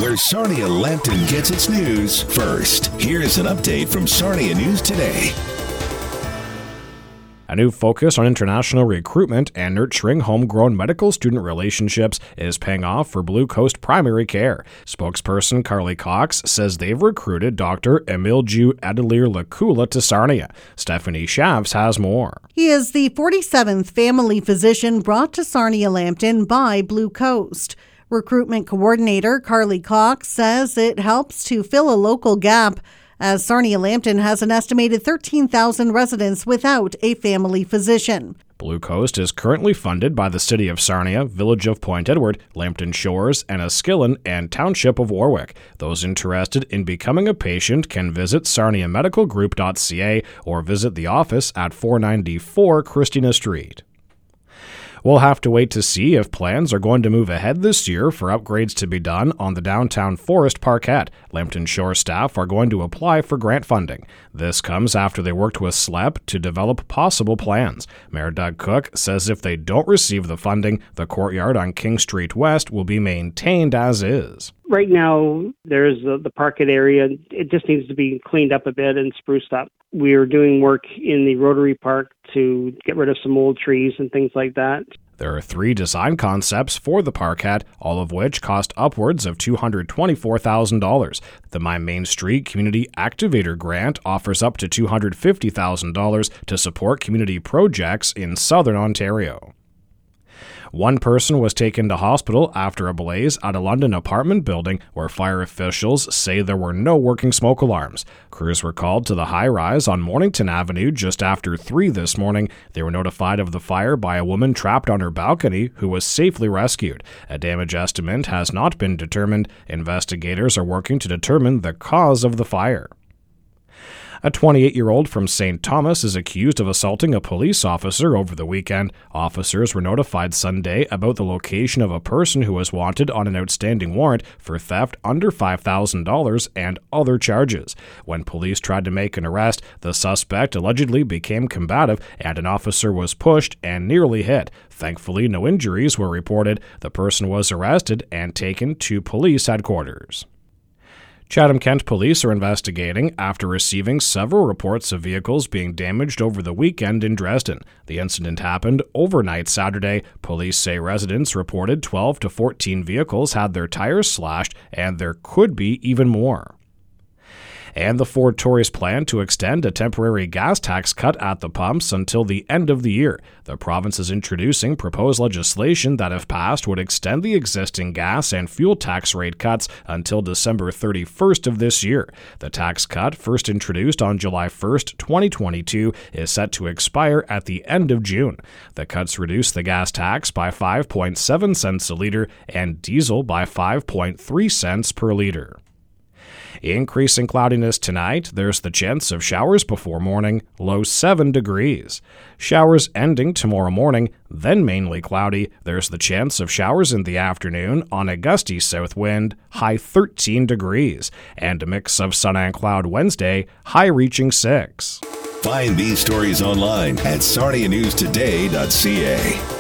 where Sarnia Lambton gets its news first. Here's an update from Sarnia News Today. A new focus on international recruitment and nurturing homegrown medical student relationships is paying off for Blue Coast Primary Care. Spokesperson Carly Cox says they've recruited Dr. Emilju Adelir Lakula to Sarnia. Stephanie Shavs has more. He is the 47th family physician brought to Sarnia Lambton by Blue Coast. Recruitment coordinator Carly Cox says it helps to fill a local gap, as Sarnia Lambton has an estimated 13,000 residents without a family physician. Blue Coast is currently funded by the City of Sarnia, Village of Point Edward, Lambton Shores, Enniskillen, and Township of Warwick. Those interested in becoming a patient can visit sarniamedicalgroup.ca or visit the office at 494 Christina Street. We'll have to wait to see if plans are going to move ahead this year for upgrades to be done on the downtown Forest Parkette. Lambton Shore staff are going to apply for grant funding. This comes after they worked with SLEP to develop possible plans. Mayor Doug Cook says if they don't receive the funding, the courtyard on King Street West will be maintained as is. Right now, there's the Parkette area. It just needs to be cleaned up a bit and spruced up. We're doing work in the Rotary Park to get rid of some old trees and things like that. There are 3 design concepts for the Parkette, all of which cost upwards of $224,000. The My Main Street Community Activator Grant offers up to $250,000 to support community projects in southern Ontario. One person was taken to hospital after a blaze at a London apartment building where fire officials say there were no working smoke alarms. Crews were called to the high-rise on Mornington Avenue just after 3 this morning. They were notified of the fire by a woman trapped on her balcony who was safely rescued. A damage estimate has not been determined. Investigators are working to determine the cause of the fire. A 28-year-old from St. Thomas is accused of assaulting a police officer over the weekend. Officers were notified Sunday about the location of a person who was wanted on an outstanding warrant for theft under $5,000 and other charges. When police tried to make an arrest, the suspect allegedly became combative and an officer was pushed and nearly hit. Thankfully, no injuries were reported. The person was arrested and taken to police headquarters. Chatham-Kent police are investigating after receiving several reports of vehicles being damaged over the weekend in Dresden. The incident happened overnight Saturday. Police say residents reported 12 to 14 vehicles had their tires slashed, and there could be even more. And the Ford Tories plan to extend a temporary gas tax cut at the pumps until the end of the year. The province is introducing proposed legislation that, if passed, would extend the existing gas and fuel tax rate cuts until December 31st of this year. The tax cut, first introduced on July 1st, 2022, is set to expire at the end of June. The cuts reduce the gas tax by 5.7 cents a litre and diesel by 5.3 cents per litre. Increasing cloudiness tonight. There's the chance of showers before morning, low 7 degrees. Showers ending tomorrow morning, then mainly cloudy. There's the chance of showers in the afternoon on a gusty south wind, high 13 degrees. And a mix of sun and cloud Wednesday, high reaching 6. Find these stories online at sarnianewstoday.ca.